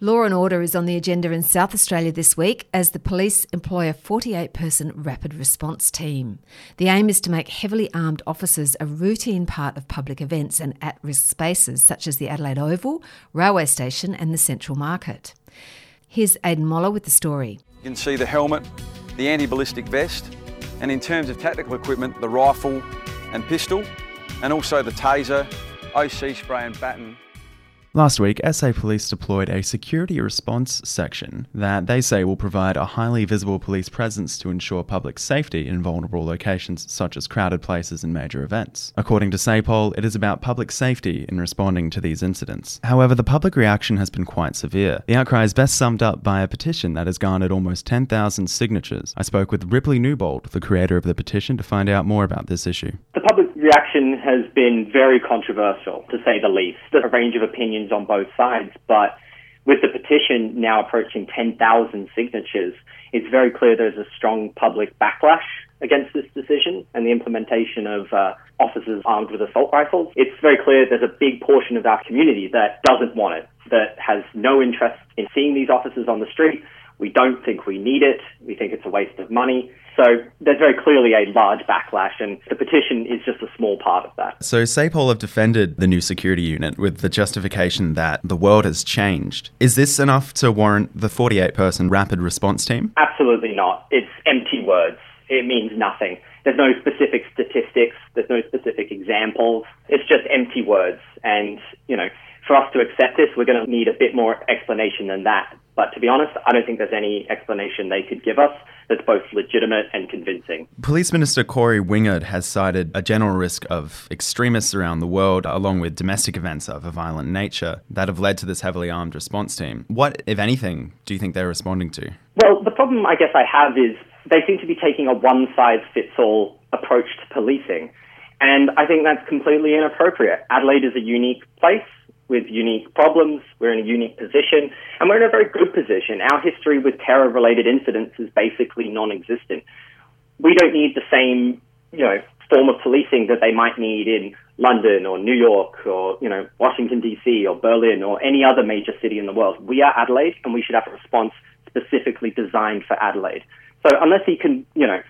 Law and order is on the agenda in South Australia this week as the police employ a 48-person rapid response team. The aim is to make heavily armed officers a routine part of public events and at-risk spaces such as the Adelaide Oval, Railway Station and the Central Market. Here's Aidan Moller with the story. You can see the helmet, the anti-ballistic vest, and in terms of tactical equipment, the rifle and pistol, and also the taser, OC spray and baton. Last week, SA Police deployed a security response section that they say will provide a highly visible police presence to ensure public safety in vulnerable locations such as crowded places and major events. According to SAPOL, it is about public safety in responding to these incidents. However, the public reaction has been quite severe. The outcry is best summed up by a petition that has garnered almost 10,000 signatures. I spoke with Ripley Newbold, the creator of the petition, to find out more about this issue. The public reaction has been very controversial, to say the least. There's a range of opinions on both sides, but with the petition now approaching 10,000 signatures, it's very clear there's a strong public backlash against this decision and the implementation of officers armed with assault rifles. It's very clear there's a big portion of our community that doesn't want it, that has no interest in seeing these officers on the street. We don't think we need it. We think it's a waste of money. So there's very clearly a large backlash, and the petition is just a small part of that. So SAPOL have defended the new security unit with the justification that the world has changed. Is this enough to warrant the 48-person rapid response team? Absolutely not. It's empty words. It means nothing. There's no specific statistics. There's no specific examples. It's just empty words. And, for us to accept this, we're going to need a bit more explanation than that. But to be honest, I don't think there's any explanation they could give us that's both legitimate and convincing. Police Minister Corey Wingard has cited a general risk of extremists around the world, along with domestic events of a violent nature, that have led to this heavily armed response team. What, if anything, do you think they're responding to? Well, the problem I guess I have is they seem to be taking a one-size-fits-all approach to policing. And I think that's completely inappropriate. Adelaide is a unique place with unique problems. We're in a unique position, and we're in a very good position. Our history with terror-related incidents is basically non-existent. We don't need the same, form of policing that they might need in London or New York or, Washington, D.C. or Berlin or any other major city in the world. We are Adelaide, and we should have a response specifically designed for Adelaide. So unless he can,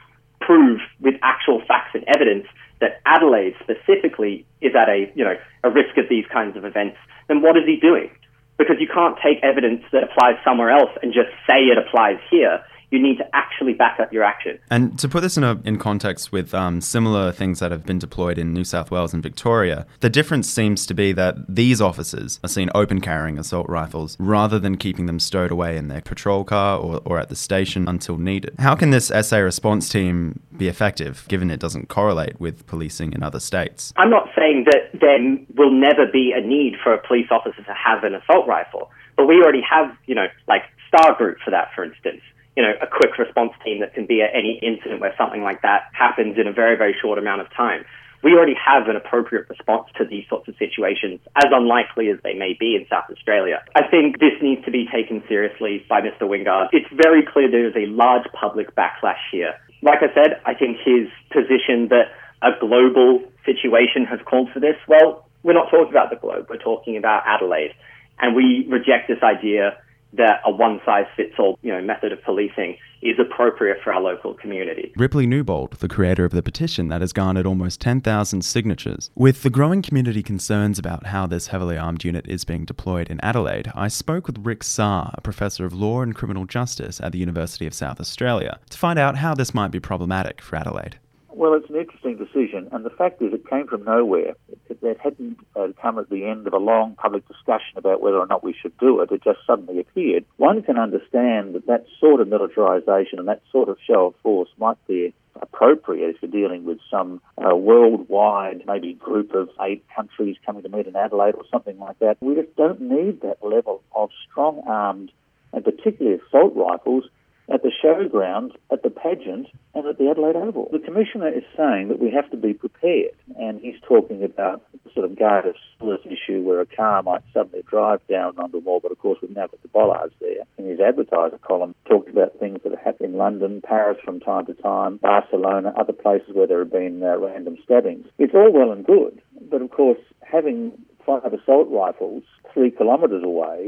prove with actual facts and evidence that Adelaide specifically is at a risk of these kinds of events, then what is he doing? Because you can't take evidence that applies somewhere else and just say it applies here. You need to actually back up your action. And to put this in context with similar things that have been deployed in New South Wales and Victoria, the difference seems to be that these officers are seen open carrying assault rifles rather than keeping them stowed away in their patrol car or at the station until needed. How can this SA response team be effective, given it doesn't correlate with policing in other states? I'm not saying that there will never be a need for a police officer to have an assault rifle, but we already have, like Star Group for that, for instance. A quick response team that can be at any incident where something like that happens in a very, very short amount of time. We already have an appropriate response to these sorts of situations, as unlikely as they may be in South Australia. I think this needs to be taken seriously by Mr. Wingard. It's very clear there is a large public backlash here. Like I said, I think his position that a global situation has called for this, well, we're not talking about the globe, we're talking about Adelaide. And we reject this idea that a one-size-fits-all, method of policing is appropriate for our local community. Ripley Newbold, the creator of the petition that has garnered almost 10,000 signatures. With the growing community concerns about how this heavily armed unit is being deployed in Adelaide, I spoke with Rick Sarr, a professor of law and criminal justice at the University of South Australia, to find out how this might be problematic for Adelaide. Well, it's an interesting decision, and the fact is it came from nowhere. It hadn't come at the end of a long public discussion about whether or not we should do it. It just suddenly appeared. One can understand that sort of militarisation and that sort of show of force might be appropriate if you're dealing with some worldwide, maybe group of 8 countries coming to meet in Adelaide or something like that. We just don't need that level of strong-armed and particularly assault rifles at the showground, at the pageant, and at the Adelaide Oval. The Commissioner is saying that we have to be prepared, and he's talking about the sort of guarded spillage issue where a car might suddenly drive down onto a wall, but of course we've now got the bollards there. In his advertiser column, talked about things that have happened in London, Paris from time to time, Barcelona, other places where there have been random stabbings. It's all well and good, but of course having 5 assault rifles 3 kilometres away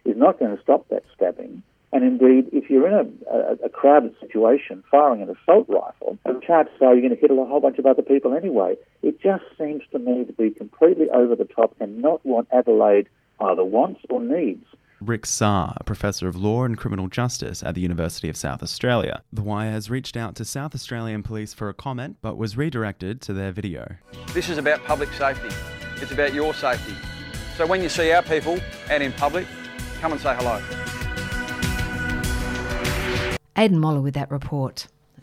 is not going to stop that stabbing. And indeed, if you're in a crowded situation, firing an assault rifle, the chances are you're going to hit a whole bunch of other people anyway. It just seems to me to be completely over the top and not what Adelaide either wants or needs. Rick Sarr, a professor of law and criminal justice at the University of South Australia. The Wire has reached out to South Australian Police for a comment, but was redirected to their video. This is about public safety. It's about your safety. So when you see our people out in public, come and say hello. Aidan Moller with that report.